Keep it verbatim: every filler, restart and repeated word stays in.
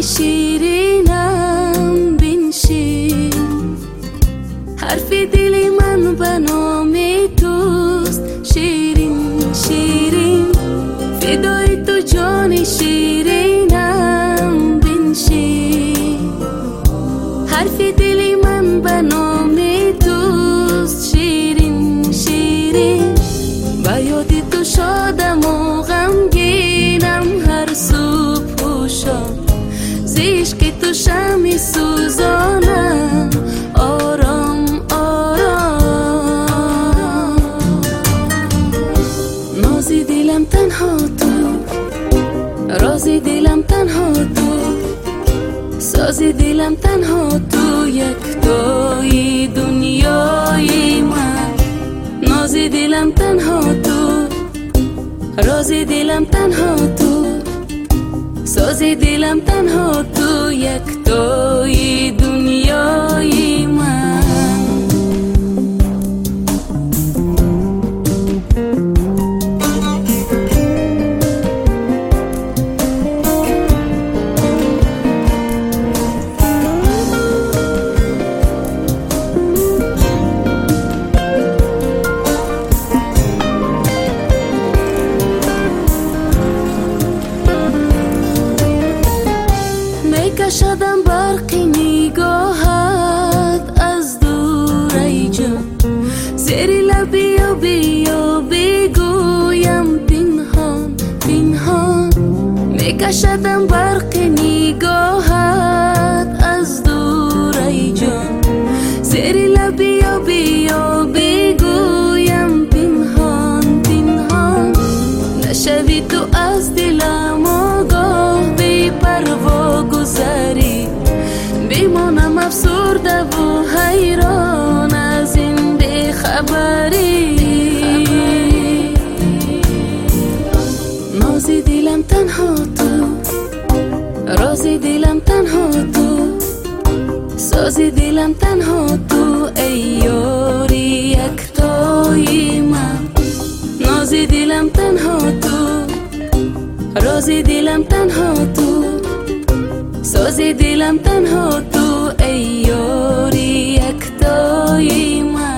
شیرینم بنشین، حرف دل من به نام توست شیرین شیرین، فدای تو جان شیرینم بنشین، حرف دل من به نام توست شیرین شیرین، با یاد تو شادم و غمگینم هر صبح و شام، ز عشق تو شمع سوزانم آرام آرام. ناز دلم تنها تو، راز دلم تنها تو، ساز دلم تنها تو، یک توی دنیای من. ناز دلم تنها تو، راز دلم تنها تو، ساز دلم تنها تو، یک توی دنیای من. کشدم برق نگاهت از دور ای جان، زیر لب یا بیا بگویم پنهان پنهان. میکشدم برق نگاهت از دور ای جان، زیر لب یا بیا بگویم پنهان پنهان. نشوی تو از دلم آگاه بی پروا گذری، بمانم افسرده و حیران از این بیخبری. ناز دلم تنها تو، راز دلم تنها تو، ساز دلم تنها تو، ای یاری یکتای من. ناز دلم تنها تو، راز دلم تنها تو، ساز دلم تنها تو، ای یاری یکتای من.